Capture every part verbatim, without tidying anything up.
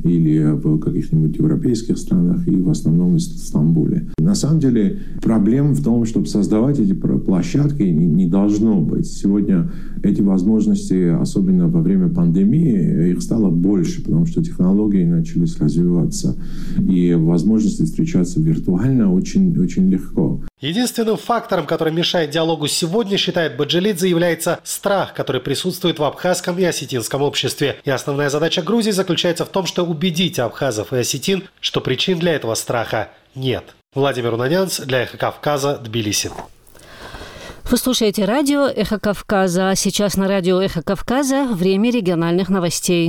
или в каких-нибудь европейских странах, и в основном в Стамбуле. На самом деле проблема в том, чтобы создавать эти площадки, не должно быть. Сегодня эти возможности, особенно во время пандемии, их стало больше, потому что технологии начались развиваться. И возможности встречаться виртуально очень, очень легко. Единственным фактором, который мешает диалогу сегодня, считает Баджилидзе, является страх, который присутствует в абхазском и осетинском обществе. И основная задача Грузии заключается в том, чтобы убедить абхазов и осетин, что причин для этого страха нет. Владимир Унанянц для «Эхо Кавказа», Тбилиси. Вы слушаете радио «Эхо Кавказа». А сейчас на радио «Эхо Кавказа» время региональных новостей.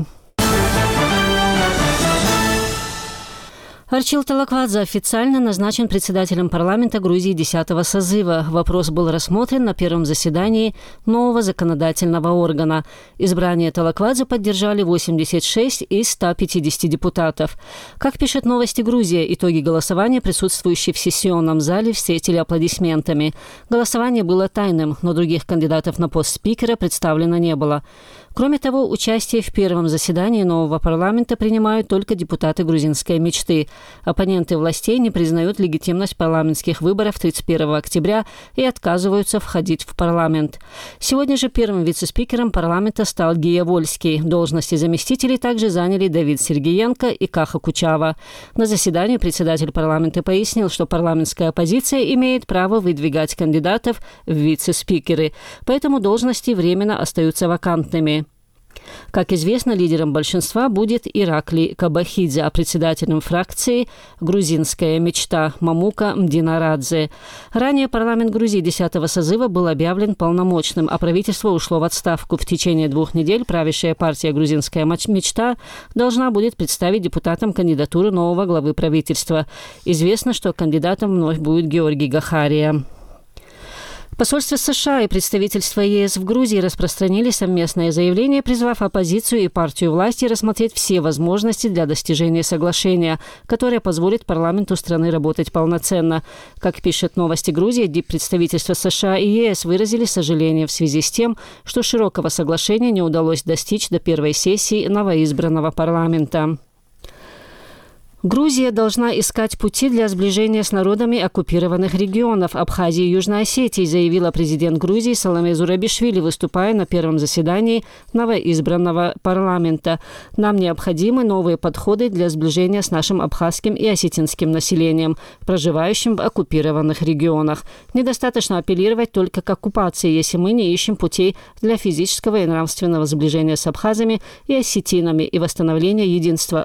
Арчил Талаквадзе официально назначен председателем парламента Грузии десятого созыва. Вопрос был рассмотрен на первом заседании нового законодательного органа. Избрание Талаквадзе поддержали восемьдесят шесть из ста пятидесяти депутатов. Как пишет «Новости Грузия», итоги голосования, присутствующие в сессионном зале, встретили аплодисментами. Голосование было тайным, но других кандидатов на пост спикера представлено не было. Кроме того, участие в первом заседании нового парламента принимают только депутаты грузинской мечты. Оппоненты властей не признают легитимность парламентских выборов тридцать первого октября и отказываются входить в парламент. Сегодня же первым вице-спикером парламента стал Гия Вольский. Должности заместителей также заняли Давид Сергеенко и Каха Кучава. На заседании председатель парламента пояснил, что парламентская оппозиция имеет право выдвигать кандидатов в вице-спикеры, поэтому должности временно остаются вакантными. Как известно, лидером большинства будет Иракли Кабахидзе, а председателем фракции «Грузинская мечта» Мамука Мдинарадзе. Ранее парламент Грузии десятого созыва был объявлен полномочным, а правительство ушло в отставку. В течение двух недель правящая партия «Грузинская мечта» должна будет представить депутатам кандидатуру нового главы правительства. Известно, что кандидатом вновь будет Георгий Гахария. Посольство США и представительство ЕС в Грузии распространили совместное заявление, призвав оппозицию и партию власти рассмотреть все возможности для достижения соглашения, которое позволит парламенту страны работать полноценно. Как пишет «Новости Грузии», представительства США и ЕС выразили сожаление в связи с тем, что широкого соглашения не удалось достичь до первой сессии новоизбранного парламента. Грузия должна искать пути для сближения с народами оккупированных регионов Абхазии и Южной Осетии, заявила президент Грузии Саломе Зурабишвили, выступая на первом заседании новоизбранного парламента. Нам необходимы новые подходы для сближения с нашим абхазским и осетинским населением, проживающим в оккупированных регионах. Недостаточно апеллировать только к оккупации, если мы не ищем путей для физического и нравственного сближения с абхазами и осетинами и восстановления единства